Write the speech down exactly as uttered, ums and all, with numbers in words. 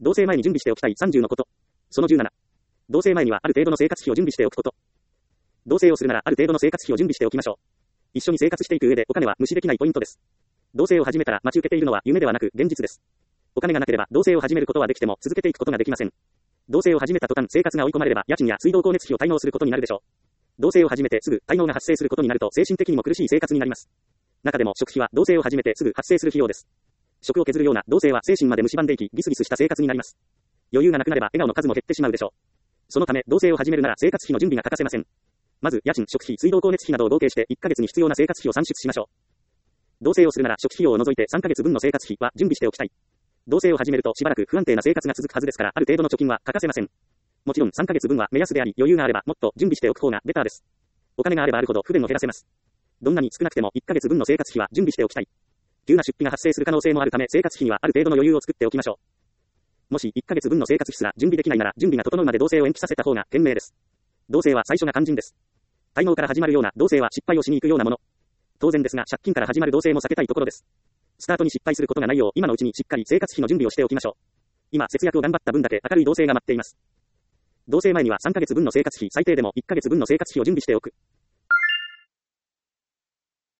同棲前に準備しておきたいさんじゅうのこと。そのじゅうなな。同棲前にはある程度の生活費を準備しておくこと。同棲をするならある程度の生活費を準備しておきましょう。一緒に生活していく上でお金は無視できないポイントです。同棲を始めたら待ち受けているのは夢ではなく現実です。お金がなければ同棲を始めることはできても続けていくことができません。同棲を始めた途端生活が追い込まれれば家賃や水道光熱費を滞納することになるでしょう。同棲を始めてすぐ滞納が発生することになると精神的にも苦しい生活になります。中でも食費は同棲を始めてすぐ発生する費用です。食を削るような同棲は精神まで蝕んでいきギスギスした生活になります。余裕がなくなれば笑顔の数も減ってしまうでしょう。そのため同棲を始めるなら生活費の準備が欠かせません。まず家賃、食費、水道光熱費などを合計していっかげつに必要な生活費を算出しましょう。同棲をするなら食費用を除いてさんかげつぶんの生活費は準備しておきたい。同棲を始めるとしばらく不安定な生活が続くはずですからある程度の貯金は欠かせません。もちろんさんかげつぶんは目安であり余裕があればもっと準備しておく方がベターです。お金があればあるほど不便を減らせます。どんなに少なくてもいっかげつぶんの生活費は準備しておきたい。急な出費が発生する可能性もあるため生活費にはある程度の余裕を作っておきましょう。もしいっかげつぶんの生活費すら準備できないなら準備が整うまで同棲を延期させた方が賢明です。同棲は最初が肝心です。滞納から始まるような同棲は失敗をしに行くようなもの。当然ですが借金から始まる同棲も避けたいところです。スタートに失敗することがないよう今のうちにしっかり生活費の準備をしておきましょう。今節約を頑張った分だけ明るい同棲が待っています。同棲前にはさんかげつぶんの生活費最低でもいっかげつぶんの生活費を準備しておく。